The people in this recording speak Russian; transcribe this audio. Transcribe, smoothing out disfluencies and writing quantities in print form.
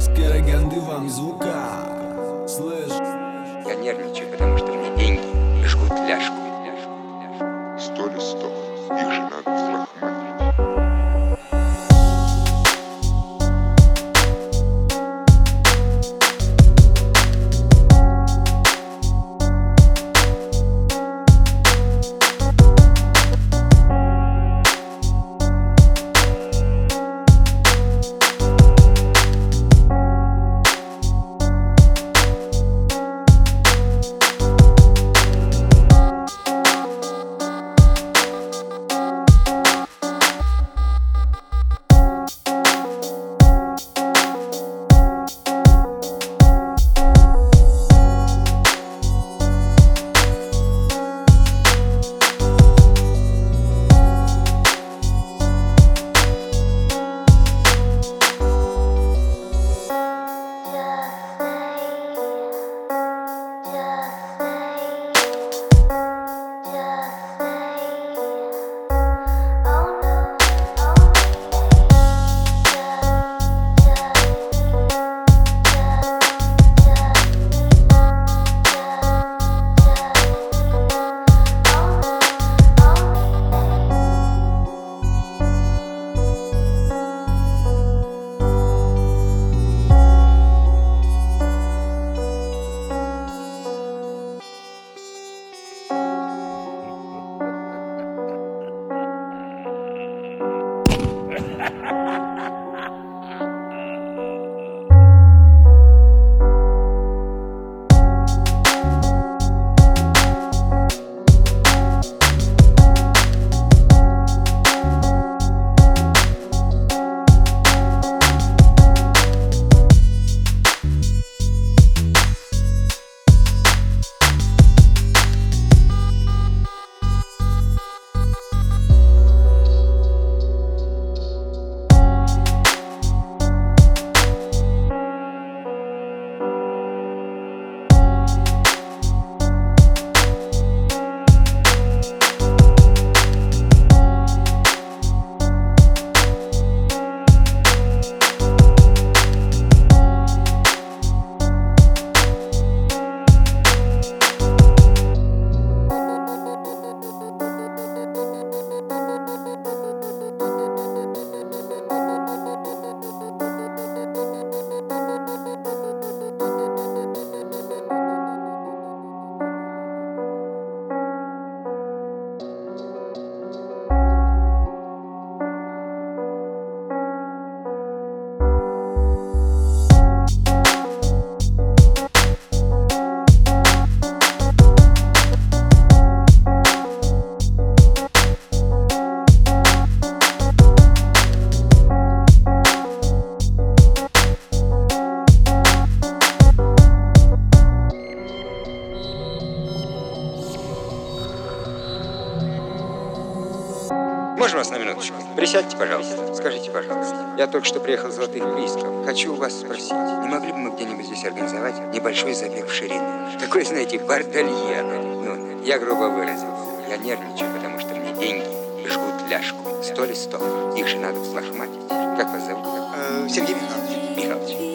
Скороганды вам звука. Слышь? Я нервничаю, потому что мне деньги жгут ляжку. 100 листов, их же надо взлохматить. Можно вас на минуточку? Присядьте, пожалуйста. Скажите, пожалуйста. Я только что приехал с Золотых Приисков. Хочу у вас спросить, не могли бы мы где-нибудь здесь организовать небольшой забег в ширину? Такой, знаете, бордальера. Ну, я грубо выразился. Я нервничаю, потому что мне деньги жгут ляжку. 100 листов. Их же надо взлохматить. Как вас зовут? Сергей Михайлович. Михайлович.